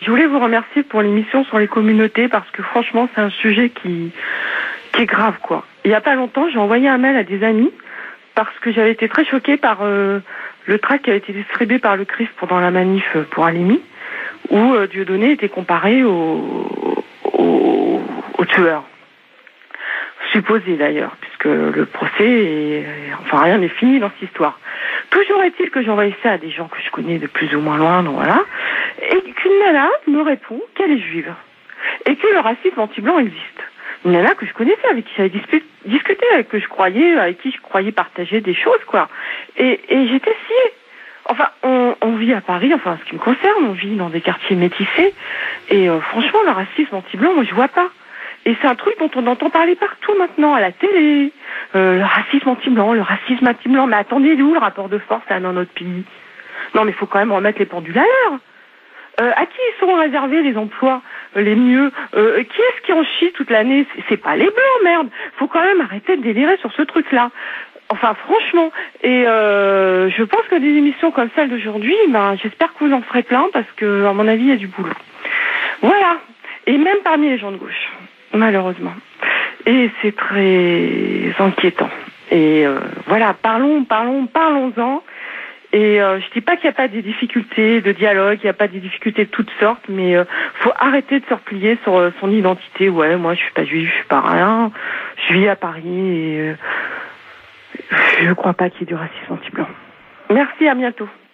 je voulais vous remercier pour l'émission sur les communautés parce que franchement, c'est un sujet qui est grave, quoi. Il y a pas longtemps, j'ai envoyé un mail à des amis parce que j'avais été très choquée par le tract qui avait été distribué par le CRIF pendant la manif pour Halimi, où Dieudonné était comparé au tueur. Supposé d'ailleurs, puisque le procès enfin rien n'est fini dans cette histoire. Toujours est-il que j'envoie ça à des gens que je connais de plus ou moins loin, donc voilà, et qu'une nana me répond qu'elle est juive et que le racisme anti-blanc existe. Une nana que je connaissais, avec qui j'avais discuté, avec qui je croyais partager des choses, quoi. Et j'étais sciée. Enfin, on vit à Paris, enfin, en ce qui me concerne, on vit dans des quartiers métissés, et franchement, le racisme anti-blanc, moi, je vois pas. Et c'est un truc dont on entend parler partout maintenant, à la télé. Le racisme anti-blanc, mais attendez, il est où le rapport de force, là, dans notre pays? Non, mais il faut quand même remettre les pendules à l'heure. À qui sont réservés les emplois les mieux? Qui est-ce qui en chie toute l'année? C'est pas les blancs, merde. Faut quand même arrêter de délirer sur ce truc-là. Enfin, franchement. Et je pense que des émissions comme celle d'aujourd'hui, j'espère que vous en ferez plein parce que, à mon avis, il y a du boulot. Voilà. Et même parmi les gens de gauche, malheureusement. Et c'est très inquiétant. Et voilà, parlons-en. Et je dis pas qu'il n'y a pas des difficultés de dialogue, il n'y a pas des difficultés de toutes sortes, mais faut arrêter de se replier sur son identité. Ouais, moi je suis pas juif, je suis pas rien, je vis à Paris et je crois pas qu'il y ait du racisme anti-blanc. Merci, à bientôt.